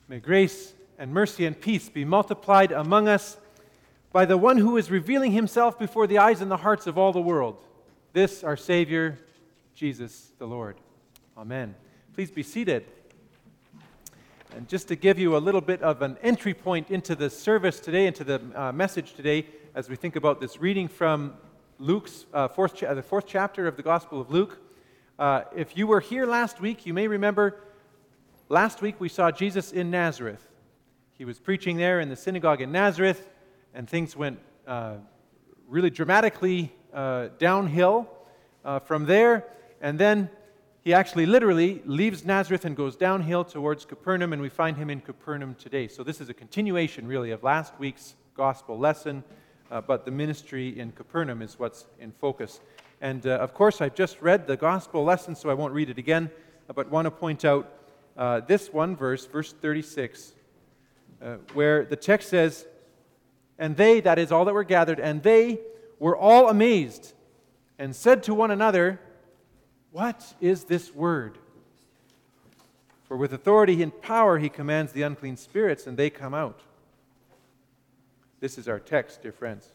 May grace and mercy and peace be multiplied among us by the one who is revealing himself before the eyes and the hearts of all the world. This, our Savior, Jesus the Lord. Amen. Please be seated. And just to give you a little bit of an entry point into the service today, into the message today, as we think about this reading from Luke's the fourth chapter of the Gospel of Luke. If you were here last week, you may remember last week we saw Jesus in Nazareth. He was preaching there in the synagogue in Nazareth, and things went really dramatically downhill from there. And then he actually literally leaves Nazareth and goes downhill towards Capernaum, and we find him in Capernaum today. So this is a continuation, really, of last week's gospel lesson, but the ministry in Capernaum is what's in focus. And of course, I've just read the gospel lesson, so I won't read it again, but want to point out this one verse, verse 36, where the text says, "And they," that is all that were gathered, "and they were all amazed and said to one another, 'What is this word?' For with authority and power he commands the unclean spirits, and they come out." This is our text, dear friends.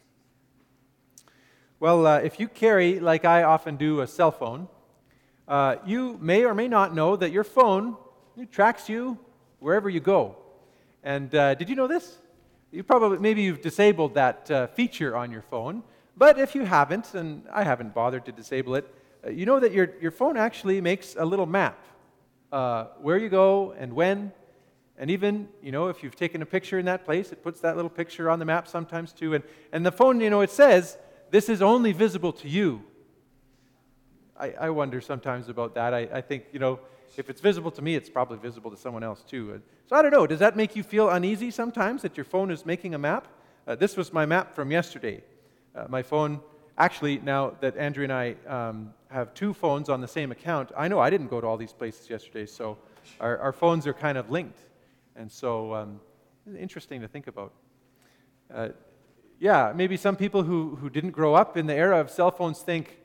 Well, if you carry, like I often do, a cell phone, you may or may not know that your phone tracks you wherever you go. And did you know this? Maybe you've disabled that feature on your phone, but if you haven't, and I haven't bothered to disable it, you know that your phone actually makes a little map, where you go and when, and even, if you've taken a picture in that place, it puts that little picture on the map sometimes too, and the phone, it says, "This is only visible to you." I wonder sometimes about that. I think, if it's visible to me, it's probably visible to someone else too. So I don't know, does that make you feel uneasy sometimes that your phone is making a map? This was my map from yesterday. My phone, actually, now that Andrew and I have two phones on the same account, I know I didn't go to all these places yesterday, so our phones are kind of linked. And so it's interesting to think about. Maybe some people who didn't grow up in the era of cell phones think,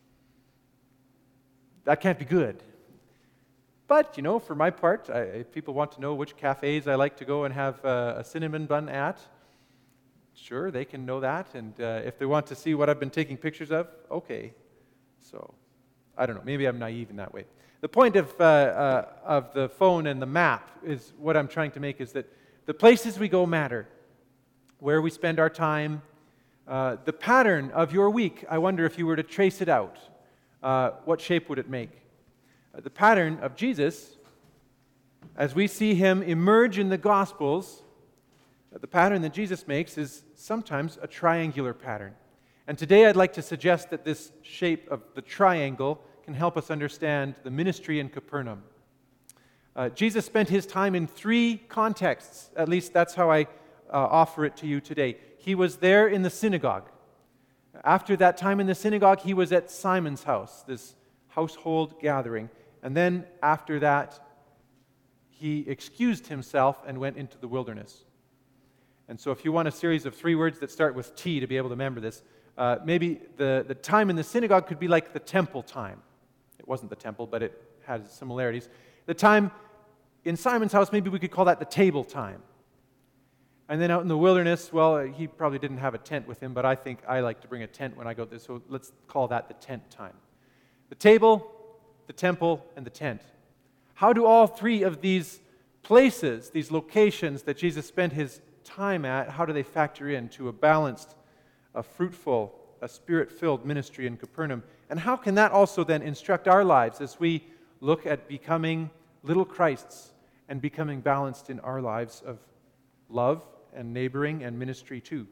that can't be good. But, for my part, if people want to know which cafes I like to go and have a cinnamon bun at, sure, they can know that. And if they want to see what I've been taking pictures of, okay. So, I don't know. Maybe I'm naive in that way. The point of the phone and the map is what I'm trying to make is that the places we go matter. Where we spend our time, the pattern of your week, I wonder if you were to trace it out, what shape would it make? The pattern of Jesus, as we see him emerge in the Gospels, the pattern that Jesus makes is sometimes a triangular pattern. And today I'd like to suggest that this shape of the triangle can help us understand the ministry in Capernaum. Jesus spent his time in three contexts. At least that's how I offer it to you today. He was there in the synagogue. After that time in the synagogue, he was at Simon's house, this household gathering. And then after that, he excused himself and went into the wilderness. And so if you want a series of three words that start with T to be able to remember this, maybe the time in the synagogue could be like the temple time. It wasn't the temple, but it has similarities. The time in Simon's house, maybe we could call that the table time. And then out in the wilderness, well, he probably didn't have a tent with him, but I think I like to bring a tent when I go there, so let's call that the tent time. The table, the temple, and the tent. How do all three of these places, these locations that Jesus spent his time at, how do they factor into a balanced, a fruitful, a spirit-filled ministry in Capernaum? And how can that also then instruct our lives as we look at becoming little Christs and becoming balanced in our lives of love and neighboring and ministry too?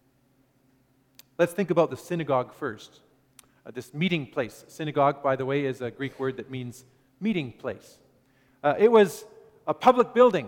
Let's think about the synagogue first. This meeting place. Synagogue, by the way, is a Greek word that means meeting place. It was a public building.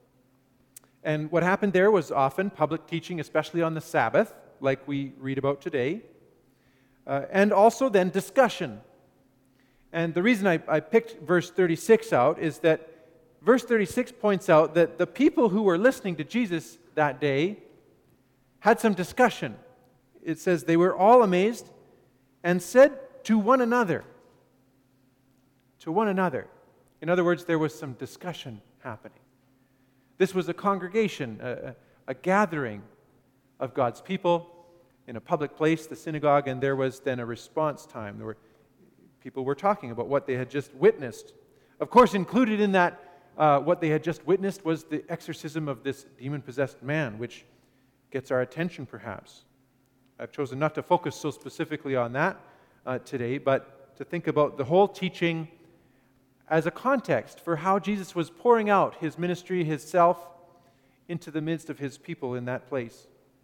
And what happened there was often public teaching, especially on the Sabbath, like we read about today. And also then discussion. And the reason I picked verse 36 out is that verse 36 points out that the people who were listening to Jesus that day had some discussion. It says they were all amazed and said to one another. To one another. In other words, there was some discussion happening. This was a congregation, a gathering of God's people in a public place, the synagogue, and there was then a response time. People were talking about what they had just witnessed. Of course, included in that, what they had just witnessed was the exorcism of this demon-possessed man, which gets our attention perhaps. I've chosen not to focus so specifically on that today, but to think about the whole teaching as a context for how Jesus was pouring out his ministry, his self, into the midst of his people in that place.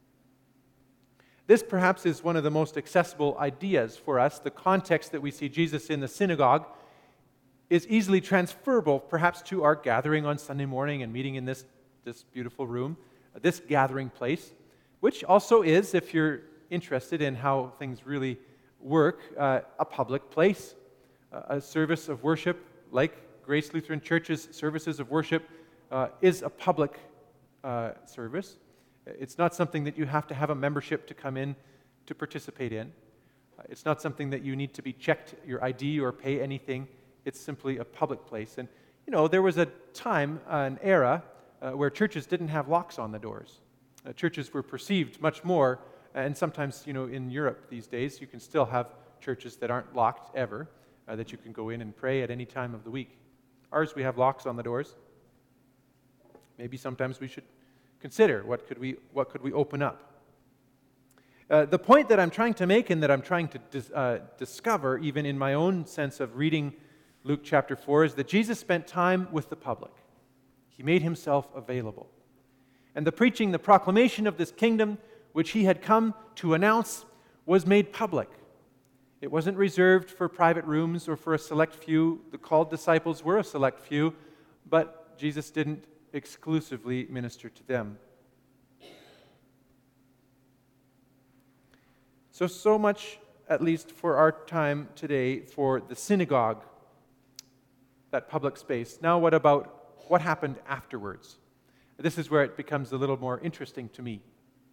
This perhaps is one of the most accessible ideas for us. The context that we see Jesus in the synagogue is easily transferable perhaps to our gathering on Sunday morning and meeting in this beautiful room, this gathering place, which also is, if you're interested in how things really work, a public place, a service of worship, like Grace Lutheran Church's services of worship, is a public service. It's not something that you have to have a membership to come in to participate in. It's not something that you need to be checked your ID or pay anything. It's simply a public place. And, there was a time, an era, where churches didn't have locks on the doors. Churches were perceived much more, and sometimes, in Europe these days, you can still have churches that aren't locked ever, that you can go in and pray at any time of the week. Ours, we have locks on the doors. Maybe sometimes we should consider what could we open up. The point that I'm trying to make and that I'm trying to discover, even in my own sense of reading Luke chapter 4, is that Jesus spent time with the public. He made himself available. And the preaching, the proclamation of this kingdom, which he had come to announce, was made public. It wasn't reserved for private rooms or for a select few. The called disciples were a select few, but Jesus didn't exclusively minister to them. So much, at least for our time today, for the synagogue, that public space. Now what happened afterwards? This is where it becomes a little more interesting to me.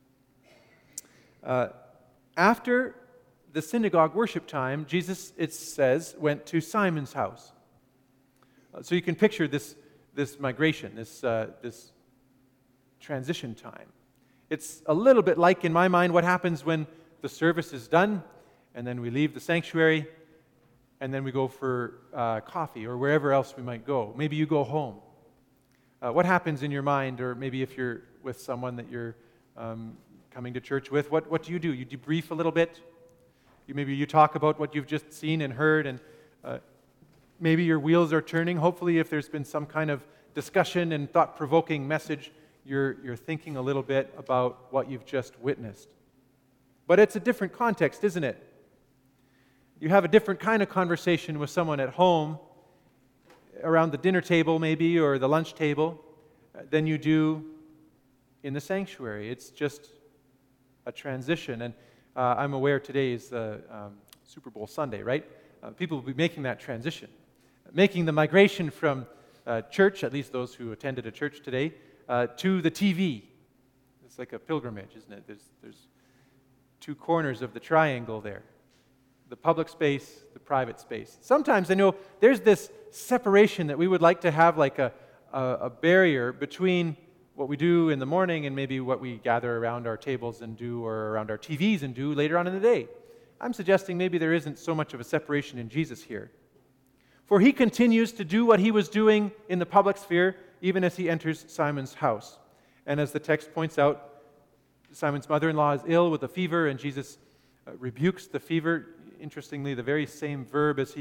After the synagogue worship time, Jesus, it says, went to Simon's house. So you can picture this migration, this transition time. It's a little bit like, in my mind, what happens when the service is done, and then we leave the sanctuary, and then we go for coffee or wherever else we might go. Maybe you go home. What happens in your mind, or maybe if you're with someone that you're coming to church with, what do? You debrief a little bit. Maybe you talk about what you've just seen and heard, and maybe your wheels are turning. Hopefully, if there's been some kind of discussion and thought-provoking message, you're thinking a little bit about what you've just witnessed. But it's a different context, isn't it? You have a different kind of conversation with someone at home, around the dinner table maybe, or the lunch table, than you do in the sanctuary. It's just a transition. And I'm aware today is the Super Bowl Sunday, right? People will be making that transition, making the migration from church, at least those who attended a church today, to the TV. It's like a pilgrimage, isn't it? There's two corners of the triangle there. The public space, the private space. Sometimes I know there's this separation that we would like to have, like a barrier between what we do in the morning and maybe what we gather around our tables and do, or around our TVs and do later on in the day. I'm suggesting maybe there isn't so much of a separation in Jesus here. For he continues to do what he was doing in the public sphere, even as he enters Simon's house. And as the text points out, Simon's mother-in-law is ill with a fever, and Jesus rebukes the fever. Interestingly, the very same verb as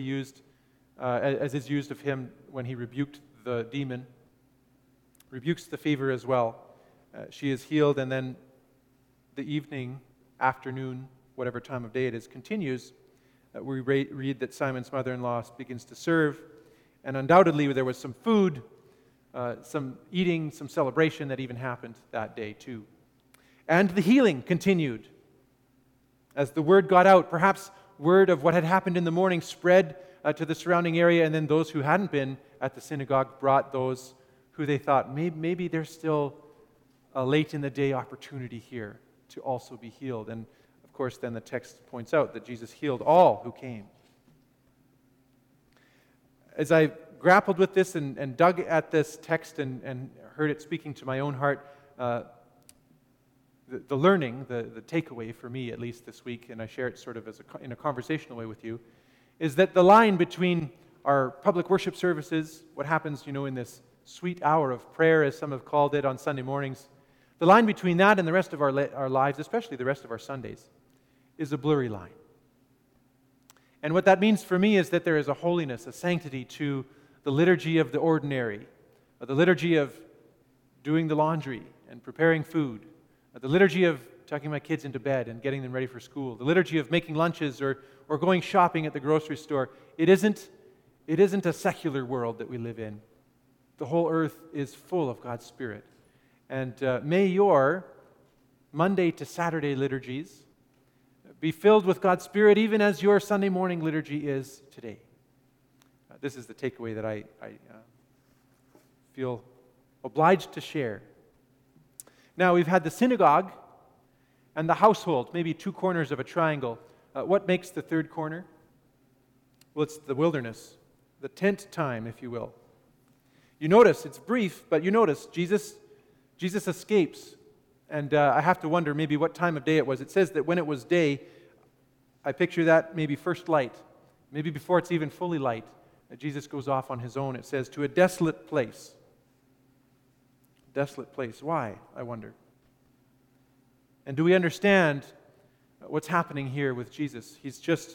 as is used of him when he rebuked the demon, rebukes the fever as well. She is healed, and then the evening, afternoon, whatever time of day it is, continues. We read that Simon's mother-in-law begins to serve, and undoubtedly there was some food, some eating, some celebration that even happened that day too. And the healing continued. As the word got out, perhaps word of what had happened in the morning spread to the surrounding area, and then those who hadn't been at the synagogue brought those who they thought, maybe there's still a late in the day opportunity here to also be healed. And of course, then the text points out that Jesus healed all who came. As I grappled with this and dug at this text and heard it speaking to my own heart, the learning, the takeaway for me at least this week, and I share it sort of in a conversational way with you, is that the line between our public worship services, what happens, in this sweet hour of prayer, as some have called it on Sunday mornings, the line between that and the rest of our lives, especially the rest of our Sundays, is a blurry line. And what that means for me is that there is a holiness, a sanctity to the liturgy of the ordinary, the liturgy of doing the laundry and preparing food, the liturgy of tucking my kids into bed and getting them ready for school, the liturgy of making lunches or going shopping at the grocery store. It isn't a secular world that we live in. The whole earth is full of God's Spirit. And may your Monday to Saturday liturgies be filled with God's Spirit, even as your Sunday morning liturgy is today. This is the takeaway that I feel obliged to share. Now, we've had the synagogue and the household, maybe two corners of a triangle. What makes the third corner? Well, it's the wilderness, the tent time, if you will. You notice, it's brief, but you notice Jesus escapes. And I have to wonder maybe what time of day it was. It says that when it was day, I picture that maybe first light, maybe before it's even fully light, that Jesus goes off on his own. It says, to a desolate place. Desolate place. Why, I wonder? And do we understand what's happening here with Jesus? He's just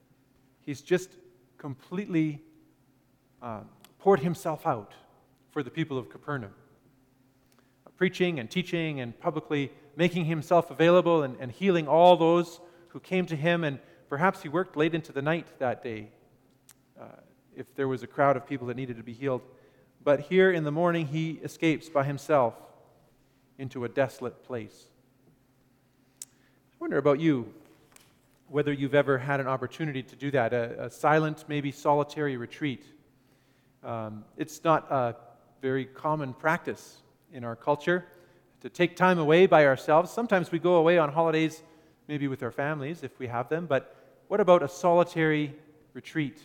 completely poured himself out for the people of Capernaum, preaching and teaching and publicly making himself available and healing all those who came to him. And perhaps he worked late into the night that day if there was a crowd of people that needed to be healed. But here in the morning, he escapes by himself into a desolate place. I wonder about you, whether you've ever had an opportunity to do that, a silent, maybe solitary retreat. It's not a very common practice in our culture to take time away by ourselves. Sometimes we go away on holidays, maybe with our families if we have them, but what about a solitary retreat?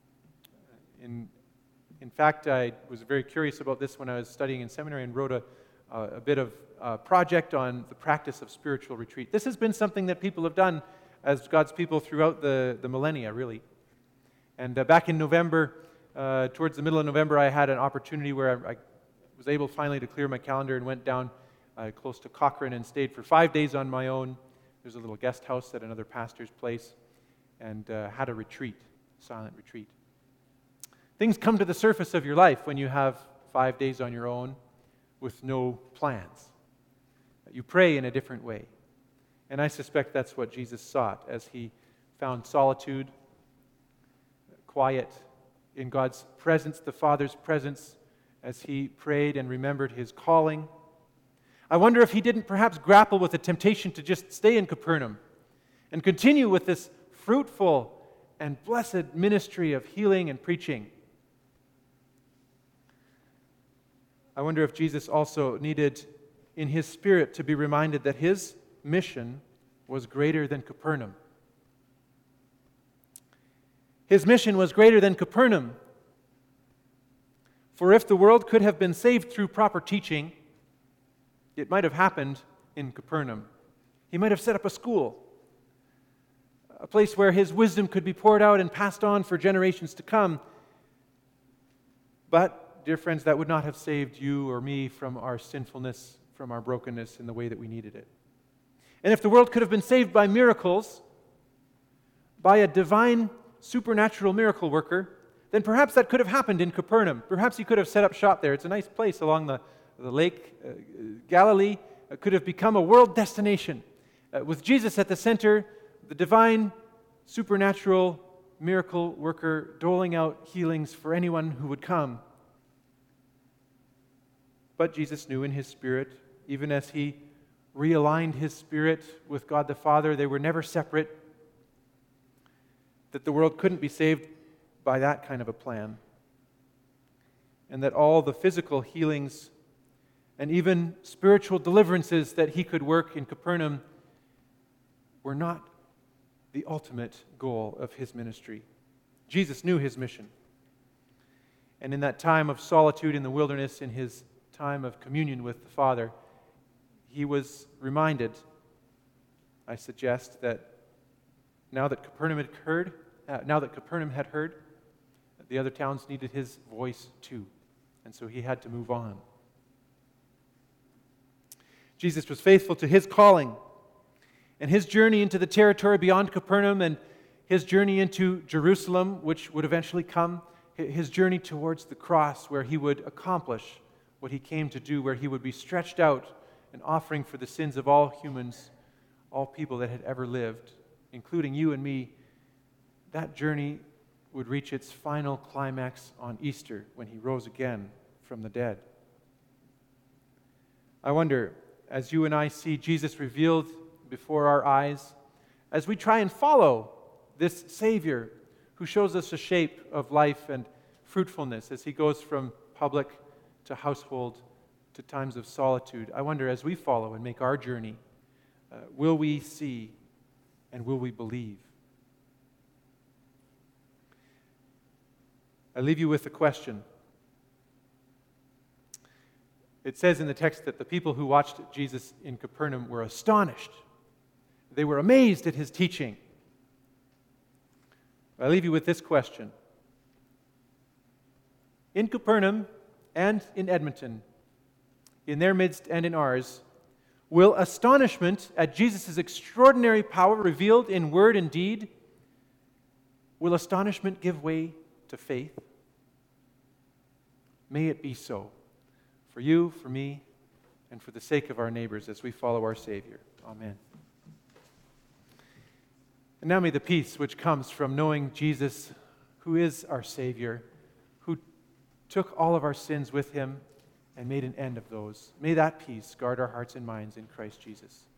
In fact, I was very curious about this when I was studying in seminary and wrote a bit of a project on the practice of spiritual retreat. This has been something that people have done as God's people throughout the millennia, really. And back in November, towards the middle of November, I had an opportunity where I was able finally to clear my calendar and went down close to Cochrane and stayed for 5 days on my own. There's a little guest house at another pastor's place, and had a retreat, silent retreat. Things come to the surface of your life when you have 5 days on your own with no plans. You pray in a different way. And I suspect that's what Jesus sought as he found solitude, quiet in God's presence, the Father's presence, as he prayed and remembered his calling. I wonder if he didn't perhaps grapple with the temptation to just stay in Capernaum and continue with this fruitful and blessed ministry of healing and preaching. I wonder if Jesus also needed in his spirit to be reminded that his mission was greater than Capernaum. His mission was greater than Capernaum. For if the world could have been saved through proper teaching, it might have happened in Capernaum. He might have set up a school, a place where his wisdom could be poured out and passed on for generations to come. But dear friends, that would not have saved you or me from our sinfulness, from our brokenness in the way that we needed it. And if the world could have been saved by miracles, by a divine, supernatural miracle worker, then perhaps that could have happened in Capernaum. Perhaps he could have set up shop there. It's a nice place along the lake. Galilee could have become a world destination. With Jesus at the center, the divine, supernatural miracle worker doling out healings for anyone who would come. But Jesus knew in his spirit, even as he realigned his spirit with God the Father, they were never separate, that the world couldn't be saved by that kind of a plan. And that all the physical healings and even spiritual deliverances that he could work in Capernaum were not the ultimate goal of his ministry. Jesus knew his mission. And in that time of solitude in the wilderness, in his time of communion with the Father, he was reminded, I suggest, that now that Capernaum had heard, the other towns needed his voice too. And so he had to move on. Jesus was faithful to his calling, and his journey into the territory beyond Capernaum and his journey into Jerusalem, which would eventually come, his journey towards the cross where he would accomplish what he came to do, where he would be stretched out, an offering for the sins of all humans, all people that had ever lived, including you and me. That journey would reach its final climax on Easter when he rose again from the dead. I wonder, as you and I see Jesus revealed before our eyes, as we try and follow this Savior who shows us the shape of life and fruitfulness as he goes from public to household to times of solitude, I wonder, as we follow and make our journey, will we see and will we believe? I leave you with a question. It says in the text that the people who watched Jesus in Capernaum were astonished. They were amazed at his teaching. I leave you with this question. In Capernaum and in Edmonton, in their midst and in ours, will astonishment at Jesus' extraordinary power revealed in word and deed, will astonishment give way to faith? May it be so. For you, for me, and for the sake of our neighbors as we follow our Savior. Amen. And now may the peace which comes from knowing Jesus, who is our Savior, who took all of our sins with him and made an end of those, may that peace guard our hearts and minds in Christ Jesus.